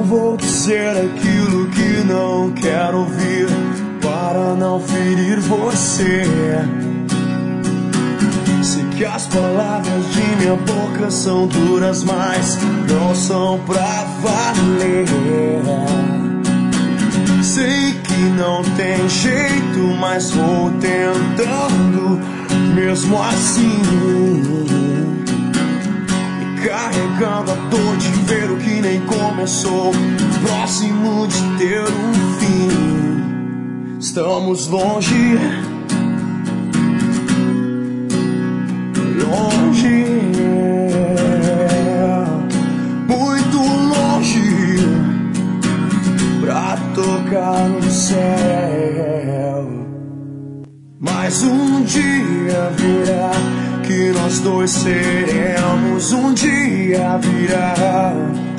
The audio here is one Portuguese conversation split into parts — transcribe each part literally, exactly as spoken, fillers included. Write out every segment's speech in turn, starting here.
vou dizer aquilo que não quero ouvir para não ferir você. Sei que as palavras de minha boca são duras, mas não são pra valer. Sei que não tem jeito, mas vou tentando mesmo assim, carregando a dor de ver o que nem começou, próximo de ter um fim. Estamos longe, longe, muito longe, pra tocar no céu. Mas um dia virá que nós dois seremos, um dia virá.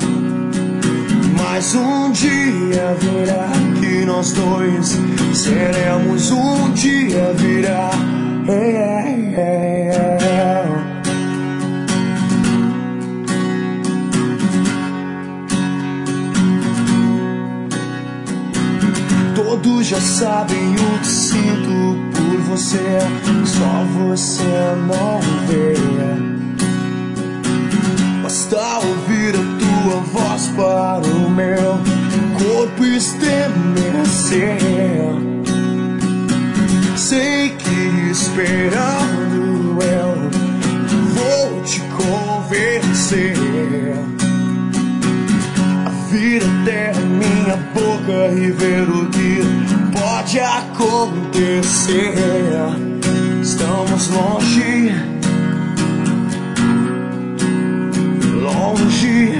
Mas um dia virá que nós dois seremos, um dia virá. Hey, hey, hey, hey. Todos já sabem o que sinto por você, só você não vê. Basta ouvir a tua voz para o meu corpo estremecer. Sei que esperando eu vou te convencer a vir até a minha boca e ver o que pode acontecer. Estamos longe, longe,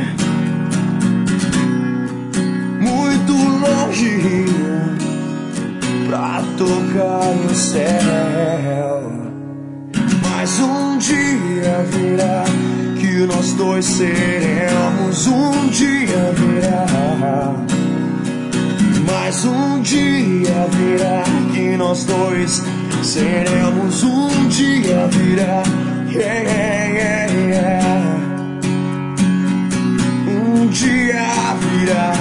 muito longe, pra tocar no céu. Mas um dia virá que nós dois seremos, um dia virá. Mas um dia virá que nós dois seremos, um dia virá. Yeah, yeah, yeah, yeah. Um dia virá.